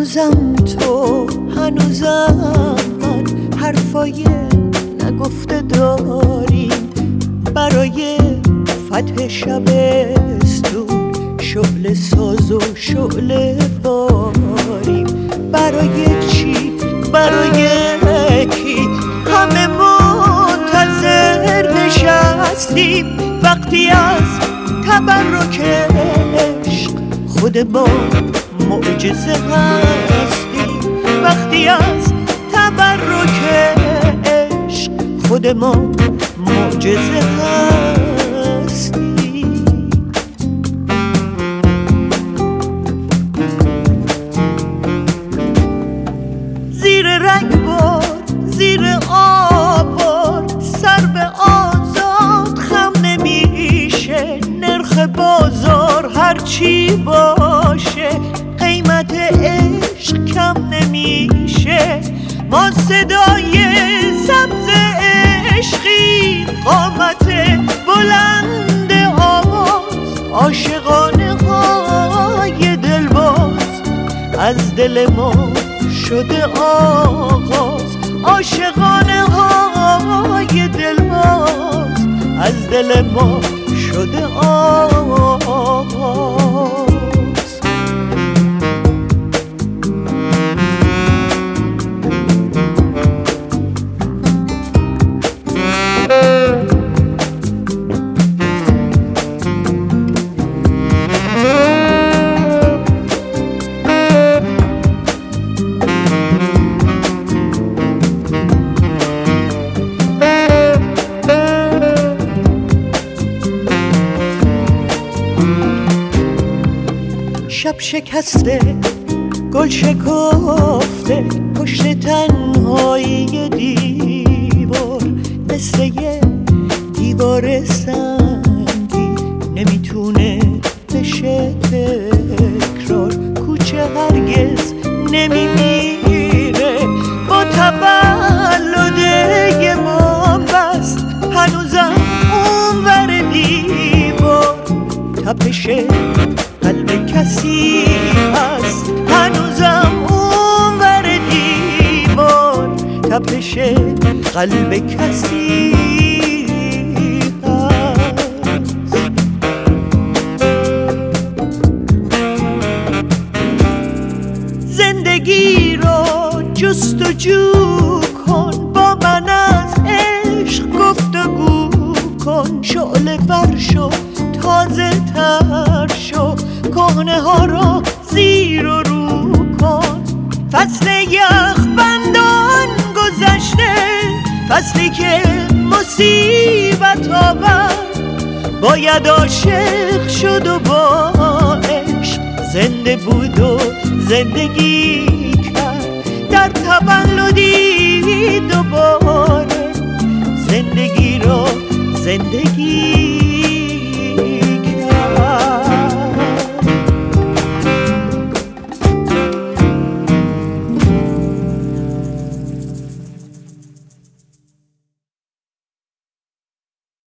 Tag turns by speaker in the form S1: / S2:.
S1: هنوزم تو، هنوزم من حرفای نگفته داریم. برای فتح شبستون شعله ساز و شعله باریم. برای چی؟ برای کی؟ همه منتظر نشستیم وقتی از تبرک عشق خود ما معجزه هستیم. وقتی از تبرک عشق خود ما معجزه هستیم. زیر رگبار، زیر آبار، سر به آزاد خم نمیشه. نرخ بازار هرچی باشه، قیمت عشق کم نمیشه. ما صدای سبز عشقی، قامت بلند آواز، عاشقانه های دلباز. از دل ما شده آغاز، عاشقانه های دلباز. از دل ما شده آغاز. شب شکسته، گل شکفته، پشت تنهایی دیوار. مثل یه دیوار سنگی نمیتونه بشه تکرار. کوچه هرگز نمیمیره با تولد ما بست. هنوزم اونور دیوار تپش قلب کسی هست. هنوزم اونور دیوار تپش قلب کسی هست. زندگی رو جستجو کن، با من از عشق گفتگو کن. شعله بر شو، تازه تر شو، کهنه ها را زیر و رو کن. فصل یخبندان گذشته، فصلی که مصیبت آورد. باید عاشق شد و با عشق زنده بود و زندگی کرد. در تولدی دوباره زندگی را زندگی